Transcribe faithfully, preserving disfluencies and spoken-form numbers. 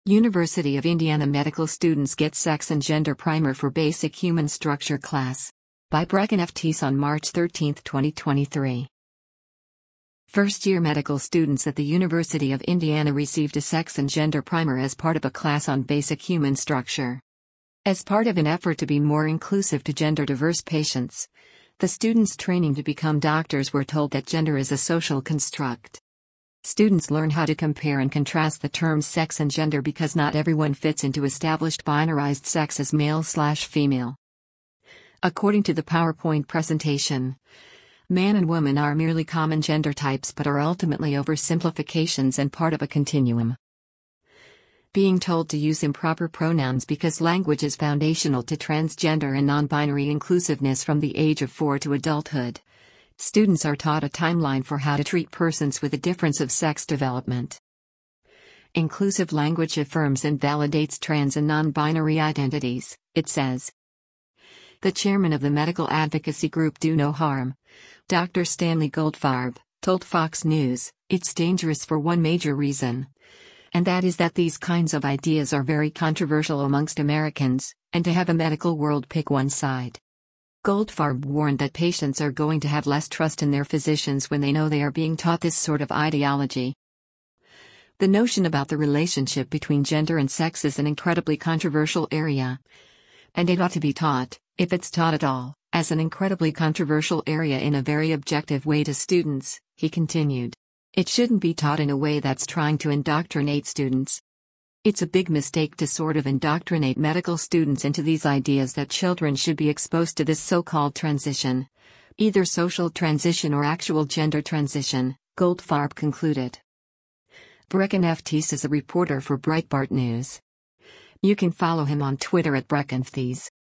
University of Indiana medical students get sex and gender primer for basic human structure class. By Brecken F. Teese on March thirteenth, twenty twenty-three. First-year medical students at the University of Indiana received a sex and gender primer as part of a class on basic human structure. As part of an effort to be more inclusive to gender-diverse patients, the students training to become doctors were told that gender is a social construct. Students learn how to compare and contrast the terms sex and gender because not everyone fits into established binarized sex as male/female. According to the PowerPoint presentation, man and woman are merely common gender types but are ultimately oversimplifications and part of a continuum. Being told to use improper pronouns because language is foundational to transgender and non-binary inclusiveness from the age of four to adulthood. Students are taught a timeline for how to treat persons with a difference of sex development. Inclusive language affirms and validates trans and non-binary identities, it says. The chairman of the medical advocacy group Do No Harm, Doctor Stanley Goldfarb, told Fox News, "It's dangerous for one major reason. And that is that these kinds of ideas are very controversial amongst Americans, and to have a medical world pick one side." Goldfarb warned that patients are going to have less trust in their physicians when they know they are being taught this sort of ideology. The notion about the relationship between gender and sex is an incredibly controversial area. And it ought to be taught, if it's taught at all, as an incredibly controversial area in a very objective way to students, he continued. It shouldn't be taught in a way that's trying to indoctrinate students. It's a big mistake to sort of indoctrinate medical students into these ideas that children should be exposed to this so-called transition. Either social transition or actual gender transition, Goldfarb concluded. Brecken F. Teese is a reporter for Breitbart News. You can follow him on Twitter at Brecken F. Teese.